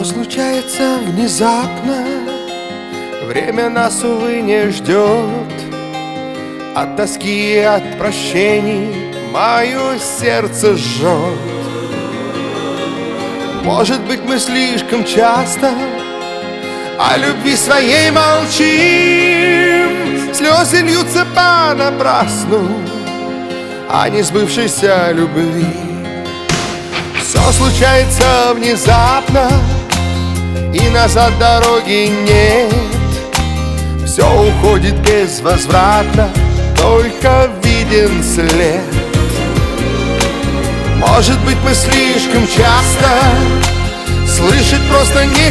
случается внезапно, время нас, увы, не ждет. От тоски и от прощений мое сердце жжет. Может быть, мы слишком часто о любви своей молчим. Слезы льются понапрасну о несбывшейся любви. Все случается внезапно, и назад дороги нет. Все уходит безвозвратно, только виден след. Может быть, мы слишком часто слышать просто не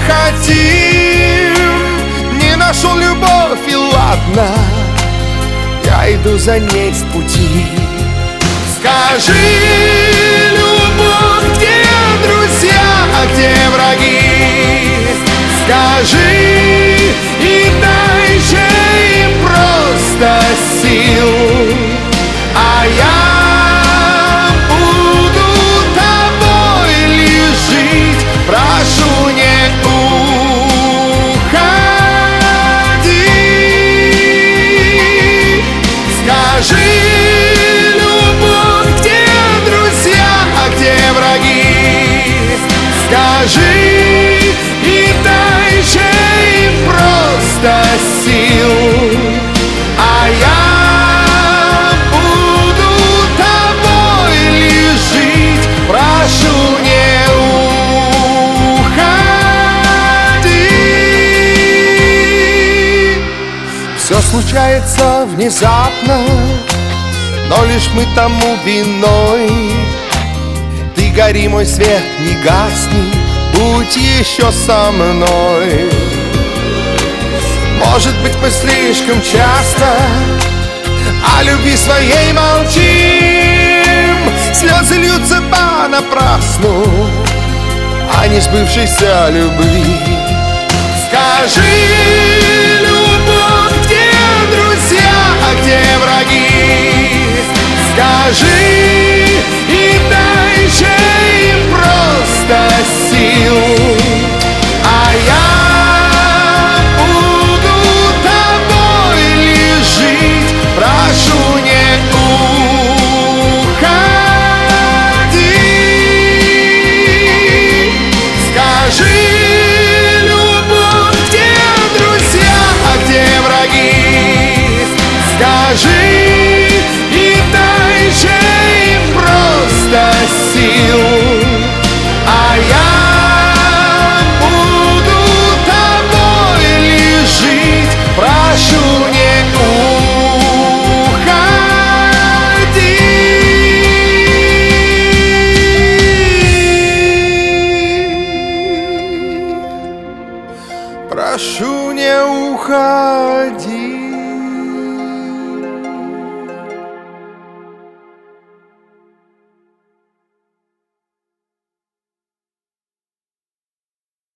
хотим. Не нашел любовь, и ладно, я иду за ней в пути. Скажи, любовь, где друзья, а где враги? Скажи, и дай же им просто сил, а я буду тобой лишь жить. Прошу, не уходи. Скажи, любовь, где друзья, а где враги? Скажи, и дай же им просто сил, а я буду тобой лишь жить. Прошу, не уходи. Все случается внезапно, но лишь мы тому виной. Ты гори, мой свет, не гасни, будь еще со мной. Может быть, мы слишком часто о любви своей молчим. Слезы льются понапрасну о несбывшейся любви. Скажи, любовь, где друзья, а где враги? Скажи,